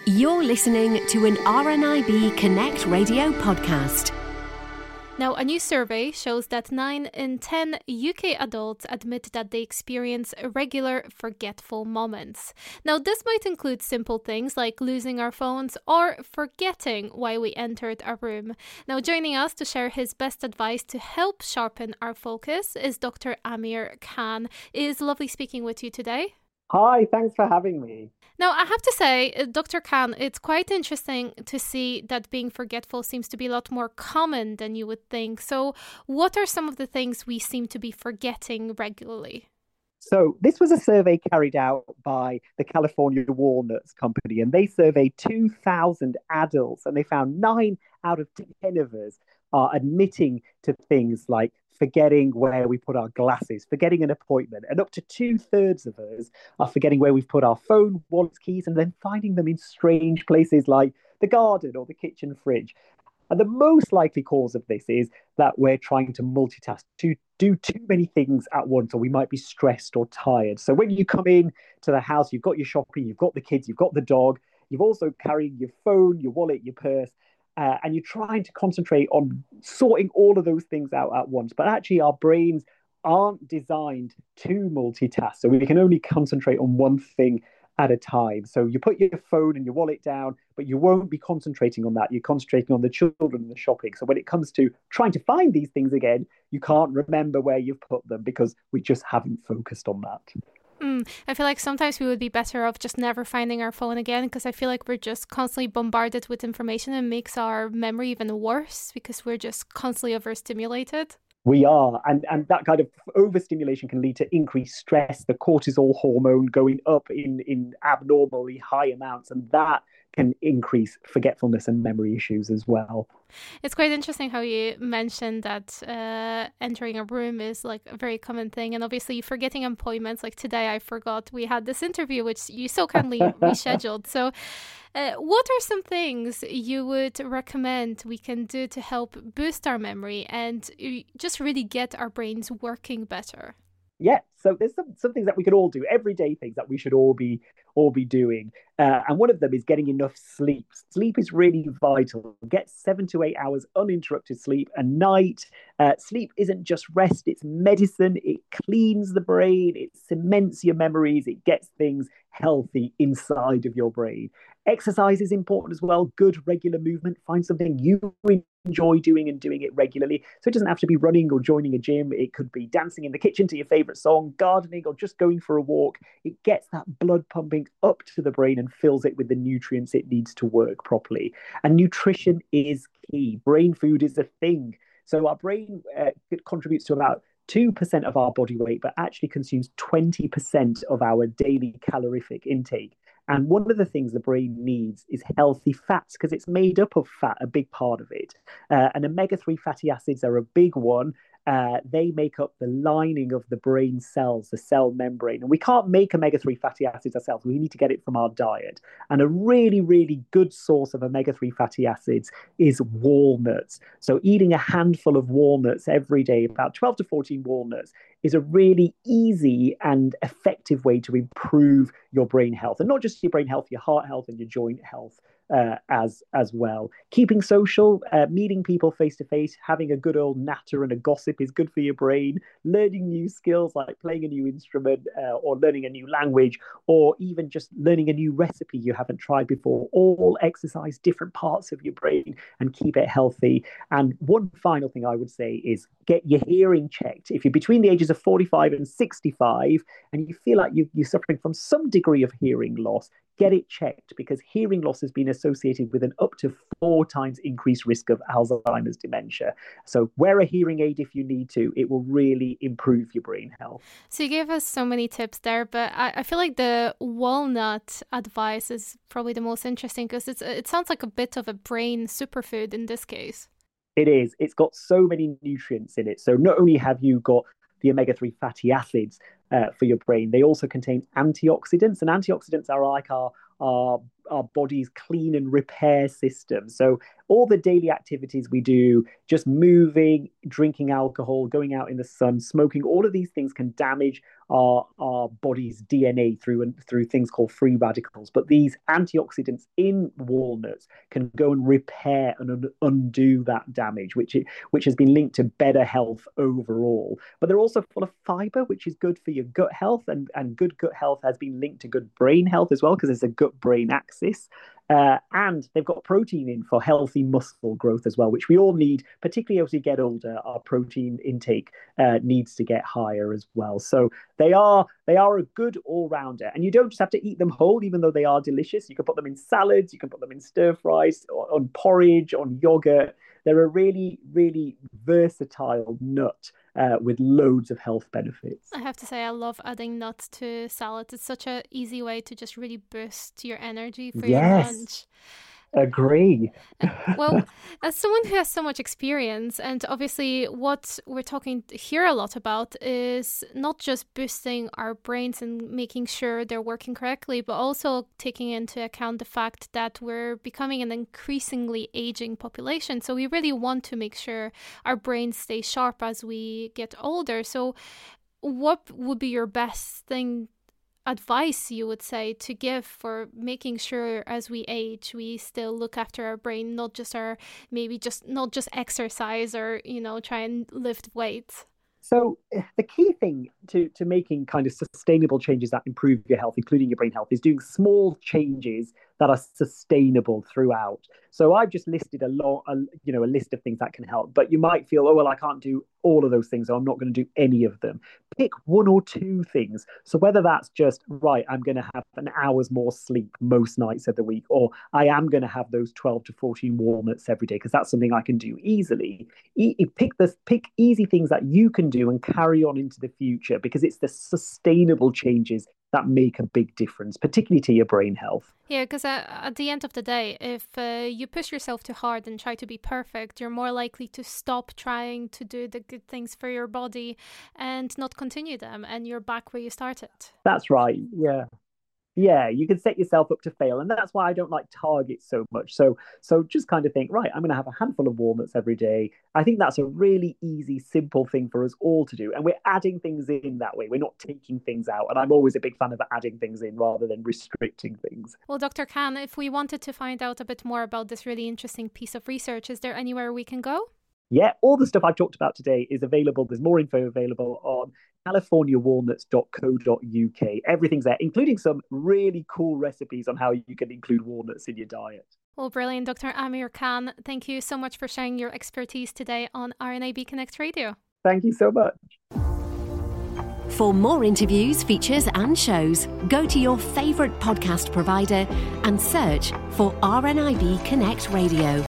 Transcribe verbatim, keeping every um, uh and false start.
You're listening to an R N I B Connect radio podcast. Now, a new survey shows that nine in ten U K adults admit that they experience regular forgetful moments. Now, this might include simple things like losing our phones or forgetting why we entered a room. Now, joining us to share his best advice to help sharpen our focus is Doctor Amir Khan. It is lovely speaking with you today. Hi, thanks for having me. Now, I have to say, Doctor Khan, it's quite interesting to see that being forgetful seems to be a lot more common than you would think. So what are some of the things we seem to be forgetting regularly? So this was a survey carried out by the California Walnuts Company, and they surveyed two thousand adults, and they found nine out of ten of us are admitting to things like forgetting where we put our glasses, forgetting an appointment, and up to two thirds of us are forgetting where we've put our phone, wallets, keys, and then finding them in strange places like the garden or the kitchen fridge. And the most likely cause of this is that we're trying to multitask, to do too many things at once, or we might be stressed or tired. So when you come in to the house, you've got your shopping, you've got the kids, you've got the dog, you've also carrying your phone, your wallet, your purse, Uh, and you're trying to concentrate on sorting all of those things out at once. But actually, our brains aren't designed to multitask. So we can only concentrate on one thing at a time. So you put your phone and your wallet down, but you won't be concentrating on that. You're concentrating on the children and the shopping. So when it comes to trying to find these things again, you can't remember where you've put them because we just haven't focused on that. Mm, I feel like sometimes we would be better off just never finding our phone again, because I feel like we're just constantly bombarded with information and makes our memory even worse because we're just constantly overstimulated. We are. And, and that kind of overstimulation can lead to increased stress, the cortisol hormone going up in, in abnormally high amounts. And that can increase forgetfulness and memory issues as well. It's quite interesting how you mentioned that uh, entering a room is like a very common thing. And obviously forgetting appointments, like today I forgot we had this interview, which you so kindly rescheduled. So uh, what are some things you would recommend we can do to help boost our memory and just really get our brains working better? Yeah, so there's some, some things that we can all do, everyday things that we should all be all be doing. Uh, and one of them is getting enough sleep. Sleep is really vital. Get seven to eight hours uninterrupted sleep a night. Uh, sleep isn't just rest, it's medicine. It cleans the brain, it cements your memories, it gets things healthy inside of your brain. Exercise is important as well. Good regular movement. Find something you enjoy doing and doing it regularly. So it doesn't have to be running or joining a gym. It could be dancing in the kitchen to your favorite song, gardening, or just going for a walk. It gets that blood pumping up to the brain and fills it with the nutrients it needs to work properly. And nutrition is key. Brain food is a thing. So our brain uh, contributes to about two percent of our body weight, but actually consumes twenty percent of our daily calorific intake. And one of the things the brain needs is healthy fats, because it's made up of fat, a big part of it. Uh, and omega three fatty acids are a big one. Uh, they make up the lining of the brain cells, the cell membrane. And we can't make omega three fatty acids ourselves. We need to get it from our diet. And a really, really good source of omega three fatty acids is walnuts. So eating a handful of walnuts every day, about twelve to fourteen walnuts, is a really easy and effective way to improve your brain health. And not just your brain health, your heart health and your joint health uh, as as well. Keeping social, uh, meeting people face to face, having a good old natter and a gossip is good for your brain. Learning new skills like playing a new instrument uh, or learning a new language, or even just learning a new recipe you haven't tried before, all exercise different parts of your brain and keep it healthy. And one final thing I would say is get your hearing checked. If you're between the ages of forty-five and sixty-five and you feel like you, you're suffering from some degree of hearing loss, get it checked, because hearing loss has been associated with an up to four times increased risk of Alzheimer's dementia. So wear a hearing aid if you need to. It will really improve your brain health. So you gave us so many tips there, but I, I feel like the walnut advice is probably the most interesting, because it's it sounds like a bit of a brain superfood in this case. It is. It's got so many nutrients in it. So not only have you got the omega three fatty acids uh, for your brain, they also contain antioxidants. And antioxidants are like our, our, our body's clean and repair system. So all the daily activities we do, just moving, drinking alcohol, going out in the sun, smoking, all of these things can damage our, our body's D N A through and through things called free radicals. But these antioxidants in walnuts can go and repair and un- undo that damage, which it, which has been linked to better health overall. But they're also full of fiber, which is good for your gut health, and, and good gut health has been linked to good brain health as well, because there's a gut-brain axis. Uh, and they've got protein in for healthy muscle growth as well, which we all need, particularly as we get older. Our protein intake uh, needs to get higher as well. So they are they are a good all-rounder. And you don't just have to eat them whole, even though they are delicious. You can put them in salads, you can put them in stir-fries, on porridge, on yogurt. They're a really, really versatile nut uh, with loads of health benefits. I have to say, I love adding nuts to salad. It's such an easy way to just really boost your energy for yes. your lunch. Agree. Well, as someone who has so much experience, and obviously what we're talking here a lot about is not just boosting our brains and making sure they're working correctly, but also taking into account the fact that we're becoming an increasingly aging population. So we really want to make sure our brains stay sharp as we get older. So what would be your best thing advice you would say to give for making sure as we age we still look after our brain, not just our maybe just not just exercise or, you know, try and lift weights? So the key thing to, to making kind of sustainable changes that improve your health, including your brain health, is doing small changes that are sustainable throughout. So I've just listed a lot, a, you know, a list of things that can help, but you might feel, oh, well, I can't do all of those things, or I'm not going to do any of them. Pick one or two things. So whether that's just, right, I'm going to have an hour's more sleep most nights of the week, or I am going to have those twelve to fourteen walnuts every day, because that's something I can do easily. E- pick the pick easy things that you can do and carry on into the future, because it's the sustainable changes that make a big difference, particularly to your brain health. Yeah, because uh, at the end of the day, if uh, you push yourself too hard and try to be perfect, you're more likely to stop trying to do the good things for your body and not continue them, and you're back where you started. That's right, yeah. Yeah, you can set yourself up to fail. And that's why I don't like targets so much. So so just kind of think, right, I'm going to have a handful of walnuts every day. I think that's a really easy, simple thing for us all to do. And we're adding things in that way. We're not taking things out. And I'm always a big fan of adding things in rather than restricting things. Well, Doctor Khan, if we wanted to find out a bit more about this really interesting piece of research, is there anywhere we can go? Yeah, all the stuff I've talked about today is available. There's more info available on california walnuts dot co dot uk. Everything's there, including some really cool recipes on how you can include walnuts in your diet. Well, brilliant. Doctor Amir Khan, thank you so much for sharing your expertise today on R N A B Connect Radio. Thank you so much. For more interviews, features and shows, go to your favourite podcast provider and search for R N I B Connect Radio.